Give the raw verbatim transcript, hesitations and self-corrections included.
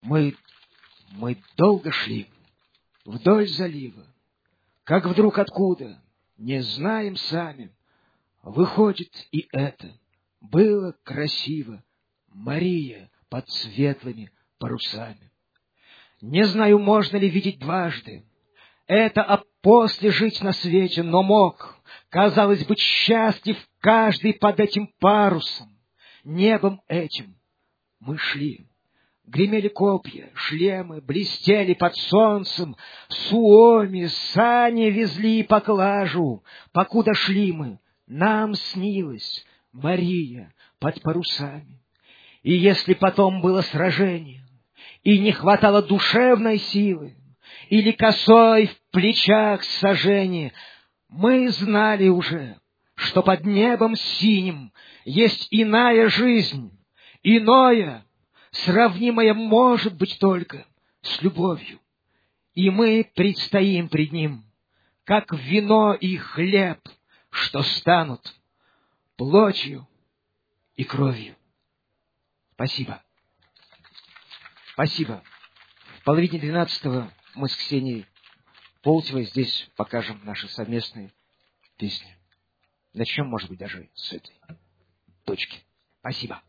Мы, мы долго шли вдоль залива, как вдруг откуда, не знаем сами, выходит и это. Было красиво, Мария под светлыми парусами. Не знаю, можно ли видеть дважды это, а после жить на свете, но мог, казалось, быть счастлив каждый под этим парусом. Небом этим мы шли. Гремели копья, шлемы, блестели под солнцем, суоми, сани везли поклажу. Покуда шли мы, нам снилось Мария под парусами. И если потом было сражение, и не хватало душевной силы, или косой в плечах сожжение, мы знали уже, что под небом синим есть иная жизнь, иное, сравнимое может быть только с любовью. И мы предстоим пред ним, как вино и хлеб, что станут плотью и кровью. Спасибо. Спасибо. В половине двенадцатого мы с Ксенией Полтевой здесь покажем наши совместные песни. Начнем, может быть, даже с этой точки. Спасибо.